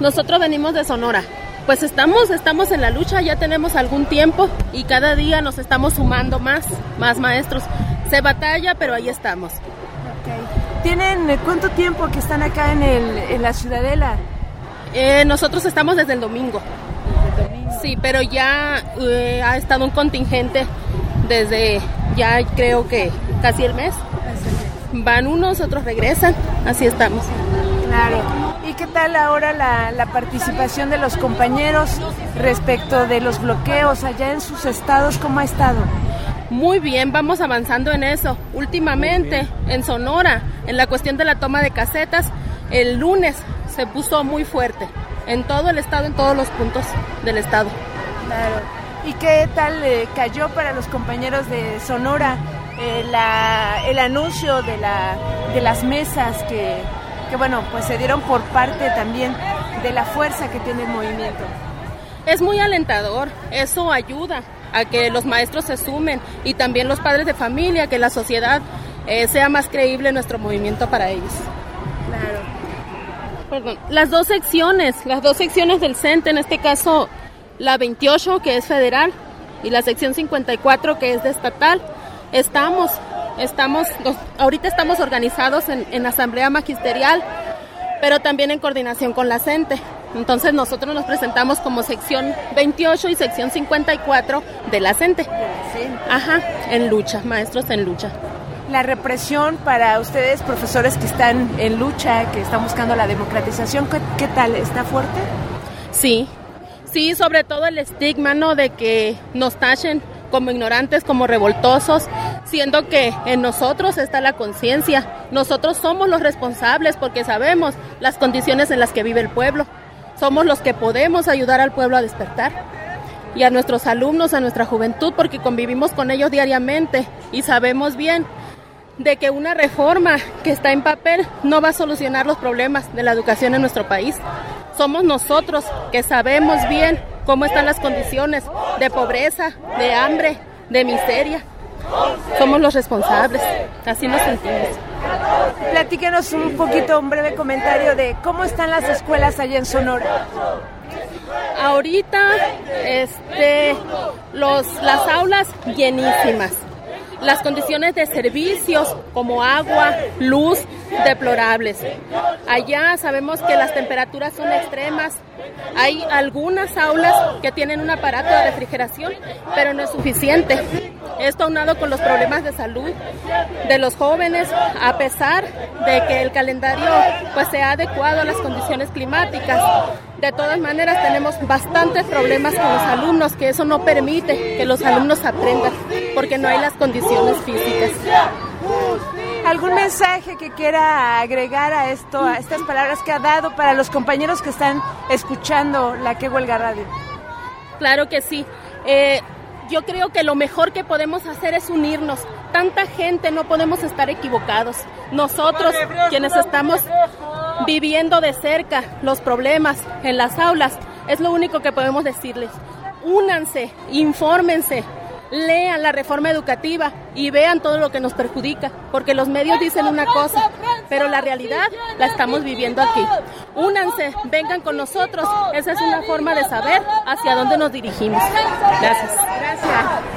Nosotros venimos de Sonora. Pues estamos en la lucha, ya tenemos algún tiempo y cada día nos estamos sumando más maestros. Se batalla, pero ahí estamos. Okay. ¿Tienen cuánto tiempo que están acá en la Ciudadela? Nosotros estamos desde el domingo. Sí, pero ya ha estado un contingente desde ya creo que casi el mes. Van unos, otros regresan, así estamos. Claro. ¿Y qué tal ahora la participación de los compañeros respecto de los bloqueos allá en sus estados? ¿Cómo ha estado? Muy bien, vamos avanzando en eso. Últimamente en Sonora, en la cuestión de la toma de casetas, el lunes se puso muy fuerte en todo el estado, en todos los puntos del estado. Claro. ¿Y qué tal cayó para los compañeros de Sonora el anuncio de las mesas que bueno, pues se dieron por parte también de la fuerza que tiene el movimiento? Es muy alentador, eso ayuda a que los maestros se sumen y también los padres de familia, que la sociedad sea más creíble nuestro movimiento para ellos. Claro. Perdón. Las dos secciones del CENTE, en este caso la 28 que es federal y la sección 54 que es de estatal, ahorita estamos organizados en asamblea magisterial, pero también en coordinación con la CENTE. Entonces nosotros nos presentamos como sección 28 y sección 54 de la CENTE. Ajá, en lucha, maestros en lucha. La represión para ustedes, profesores que están en lucha, que están buscando la democratización, ¿qué tal? ¿Está fuerte? Sí, sobre todo el estigma, ¿no? De que nos tachen como ignorantes, como revoltosos, siendo que en nosotros está la conciencia. Nosotros somos los responsables porque sabemos las condiciones en las que vive el pueblo. Somos los que podemos ayudar al pueblo a despertar y a nuestros alumnos, a nuestra juventud, porque convivimos con ellos diariamente y sabemos bien de que una reforma que está en papel no va a solucionar los problemas de la educación en nuestro país. Somos nosotros que sabemos bien cómo están las condiciones de pobreza, de hambre, de miseria. Somos los responsables, así nos sentimos. Platíquenos un poquito, un breve comentario de cómo están las escuelas allá en Sonora. Ahorita, las aulas llenísimas. Las condiciones de servicios como agua, luz, deplorables. Allá sabemos que las temperaturas son extremas. Hay algunas aulas que tienen un aparato de refrigeración, pero no es suficiente. Esto aunado con los problemas de salud de los jóvenes, a pesar de que el calendario pues se ha adecuado a las condiciones climáticas. De todas maneras tenemos bastantes problemas con los alumnos, que eso no permite que los alumnos aprendan, porque no hay las condiciones físicas. ¿Algún mensaje que quiera agregar a esto, a estas palabras que ha dado para los compañeros que están escuchando la Que Huelga Radio? Claro que sí. Yo creo que lo mejor que podemos hacer es unirnos. Tanta gente, no podemos estar equivocados. Nosotros, quienes estamos viviendo de cerca los problemas en las aulas, es lo único que podemos decirles. Únanse, infórmense, lean la reforma educativa y vean todo lo que nos perjudica, porque los medios dicen una cosa, pero la realidad la estamos viviendo aquí. Únanse, vengan con nosotros, esa es una forma de saber hacia dónde nos dirigimos. Gracias.